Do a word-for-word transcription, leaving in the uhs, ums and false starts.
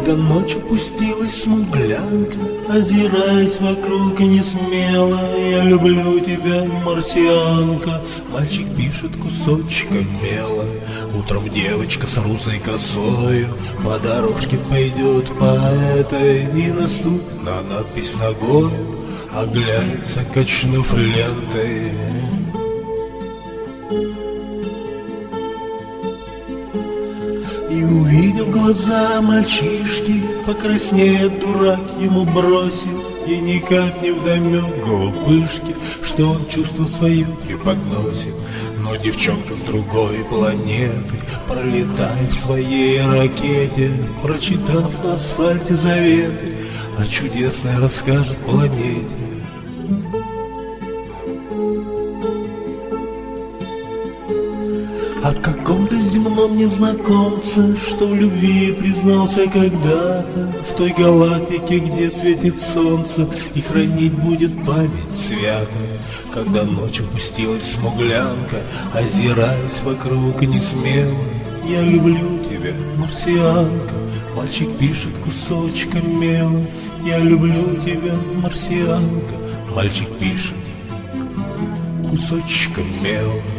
Когда ночь опустилась смуглянка, озираясь вокруг и не смело, я люблю тебя, марсианка. Мальчик пишет кусочком мела. Утром девочка с русой косою по дорожке пойдет по этой, и наступит на надпись ногой, оглянется, качнув лентой. И увидев глаза мальчишки, покраснеет дурак, ему бросит, и никак не вдомек глупышки, что он чувство свое преподносит. Но девчонка с другой планеты, пролетая в своей ракете, прочитав на асфальте заветы, о чудесной расскажет планете. О каком-то земном незнакомце, что в любви признался когда-то, в той галактике, где светит солнце, и хранить будет память свято. Когда ночь опустилась смуглянка, озираясь вокруг и не смело, я люблю тебя, марсианка. Мальчик пишет кусочком мела. Я люблю тебя, марсианка. Мальчик пишет кусочком мела.